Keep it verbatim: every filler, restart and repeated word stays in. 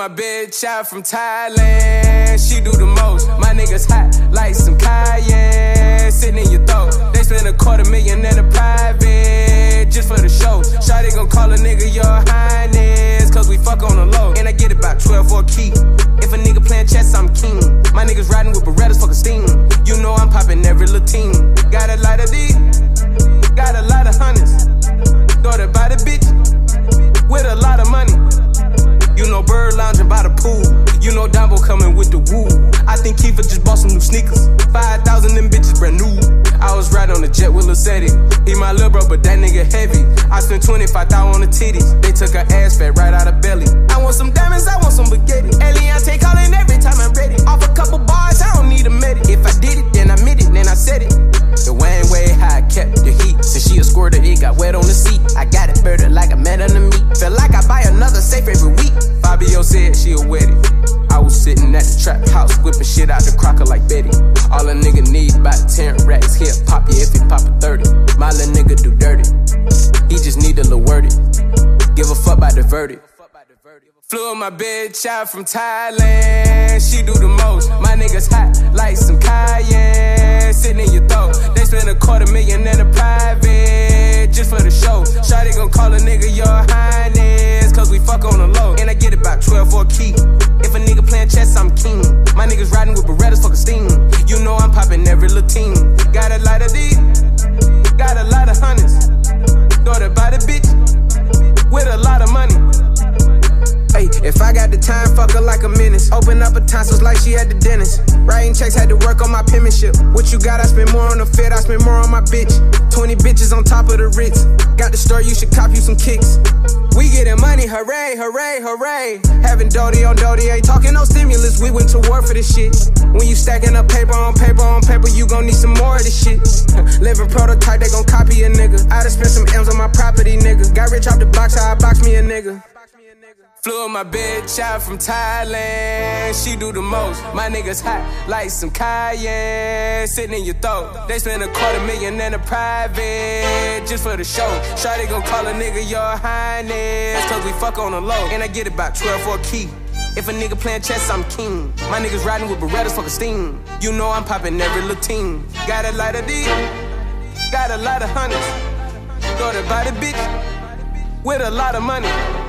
my bitch out from Thailand, she do the most. My niggas hot like some cayenne, sitting in your throat. They spend a quarter million in a private just for the show. Shawty gon' call a nigga your highness, cause we fuck on the low. And I get about twelve for a key. If a nigga playing chess, I'm king. My niggas riding with Berettas, fucking steam. You know I'm popping every little team. Got a lot of D, got a lot of hundreds. Daughter by the bitch with a lot of money. You know Bird lounging by the pool. You know Dumbo coming with the woo. I think Kiefer just bought some new sneakers. five thousand them bitches brand new. I was riding on the jet with Lil Ceddy. He my lil' bro, but that nigga heavy. I spent twenty-five thousand on the titties. They took her ass fat right out of belly. I want some diamonds, I want some spaghetti. Eliante calling every time I'm ready. Off a couple bars, I don't need a medic. If I did it, then I meant it, then I said it. The Wayne way how I kept the heat. Since she a squirter, it got wet on the seat. I got it birded like a man on the meat. Feel like I buy another safe every week. Fabio said she a wedding. I was sitting at the trap house, whipping shit out the crocker like Betty. All a nigga need about ten racks. He'll pop you if he pop a thirty. My little nigga do dirty. He just need a little worded. Give a fuck about the verdict. Flew my bitch out from Thailand, she do the most. My niggas hot like some cayenne, sitting in your throat. They spend a quarter million in a private just for the show. Shawty gon' call a nigga your highness, cause we fuck on the low. And I get about twelve for a key. If a nigga playing chess, I'm king. My niggas riding with Berettas, fucking steam. You know I'm popping every little team. Got a lot of D, got a lot of hundreds. Daughter by the bitch with a lot of money. Hey, if I got the time, fuck her like a menace. Open up her tonsils like she at the dentist. Writing checks, had to work on my penmanship. What you got, I spend more on the fit, I spend more on my bitch. twenty bitches on top of the Ritz. Got the store, you should cop you some kicks. We getting money, hooray, hooray, hooray. Having Doty on Doty, ain't talking no stimulus. We went to war for this shit. When you stacking up paper on paper on paper, you gon' need some more of this shit. Living prototype, they gon' copy a nigga. I done spent some M's on my property, nigga. Got rich off the box, how I box me a nigga. Flew my bitch out from Thailand, she do the most. My niggas hot like some cayenne, sitting in your throat. They spend a quarter million in a private just for the show. Shawty gon' call a nigga your highness, cause we fuck on the low. And I get about twelve for a key. If a nigga playing chess, I'm king. My niggas riding with Berettas, fucking steam. You know I'm popping every little team. Got a lot of D, got a lot of hundreds. Daughter by the bitch with a lot of money.